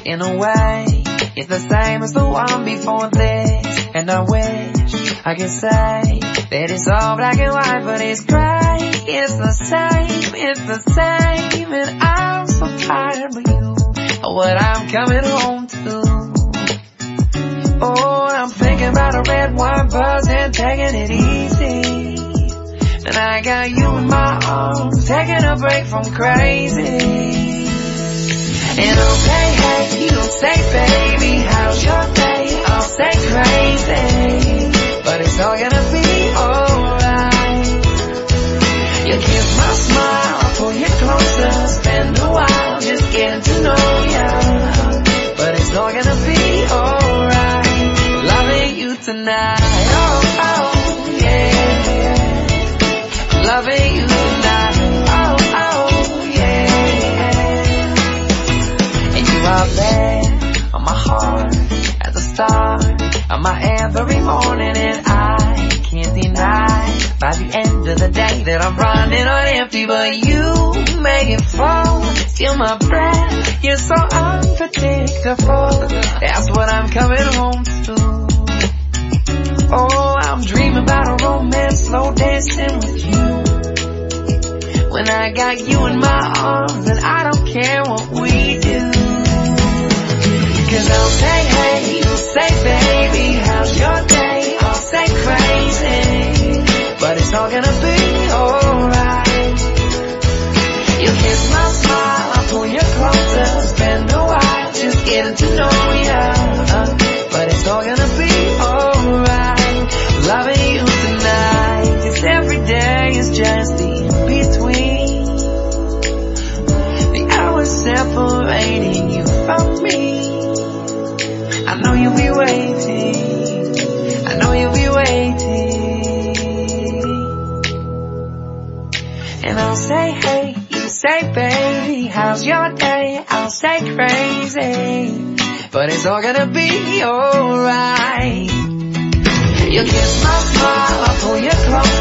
In a way, it's the same as the one before this. And I wish I could say that it's all black and white, but it's gray. It's the same, and I'm so tired of you, what I'm coming home to. Oh, I'm thinking about a red wine buzz and taking it easy. And I got you in my arms, taking a break from crazy. And I'll say, hey, you don't say, baby, how's your day? I'll say crazy, but it's all gonna be alright. You kiss my smile, I'll pull you closer, spend a while just getting to know ya. But it's all gonna be alright, loving you tonight. Oh, oh, yeah, loving you tonight. Oh, oh, yeah. And you are there on my heart, at the start of my every morning. And I can't deny by the end of the day that I'm running on empty. But you make it fall, steal my breath. You're so unpredictable, that's what I'm coming home to. Oh, I'm dreaming about a romance, slow dancing with you. When I got you in my arms, and I don't care what we do. Cause I'll say, hey, you'll say, baby, how's your day? I'll say crazy, but it's all gonna be alright. You kiss my smile, I'll pull you closer, spend a while just getting to know ya. But it's all gonna be alright, loving you tonight. Cause every day is just the in-between, the hours separating you from me. I know you'll be waiting, I know you'll be waiting. And I'll say, hey, you say, baby, how's your day? I'll say crazy, but it's all gonna be alright. You kiss my smile, I'll pull you close,